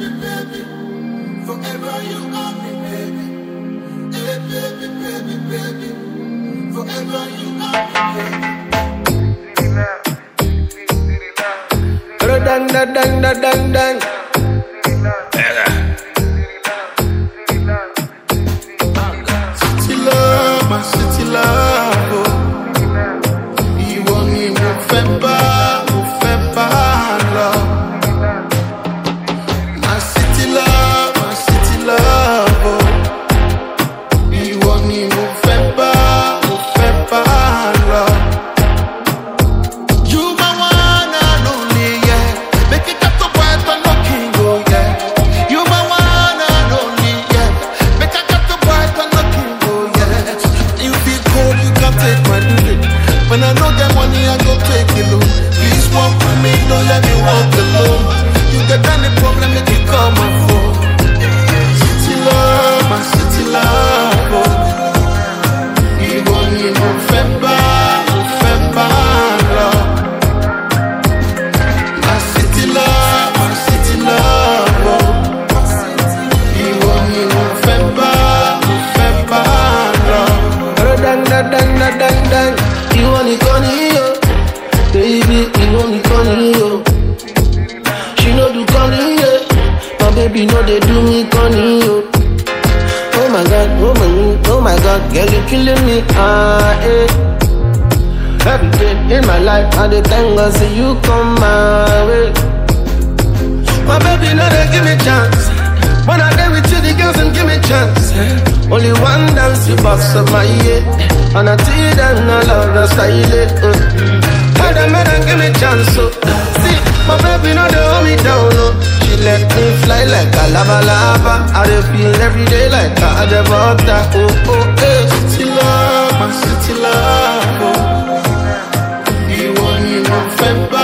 Forever you got me, baby. Hey, baby, baby, baby. Forever you got me, baby. Dang, dang, dang, dang, dang, dang. City love, my city love. Oh. You want me November, love. My city love, oh. You want me November, love. You my one and only, yeah. Make it up to white and no king, oh yeah. You my one and only, yeah. Make it up to white and no king, oh yeah. You feel cold, you can take my duty. When I know get money, I go take it low. Please walk with me, don't let me walk alone. You get any problem, make you call my phone. City love, my city love, oh. You want me November, love. My city love, oh. You want me November, love. Dang, dang, dang, dang, dang, dang. You want it on yo, baby. You want it on yo. She know do corny, yeah. My baby know they do me corny, yo. Oh my God, oh my God, girl you killing me, eh. Every day in my life, I dey thank God say you come my way. My baby know they give me chance. When I dey with you, the girls them give me chance. Only one dance you bust up my head, and I tell you that I love the style. Tell them and give me chance, so see, my baby know they hold me down, no. She let me fly like a lava. I dey feel every day like I dey butter. City love, my city love, oh. You want me November,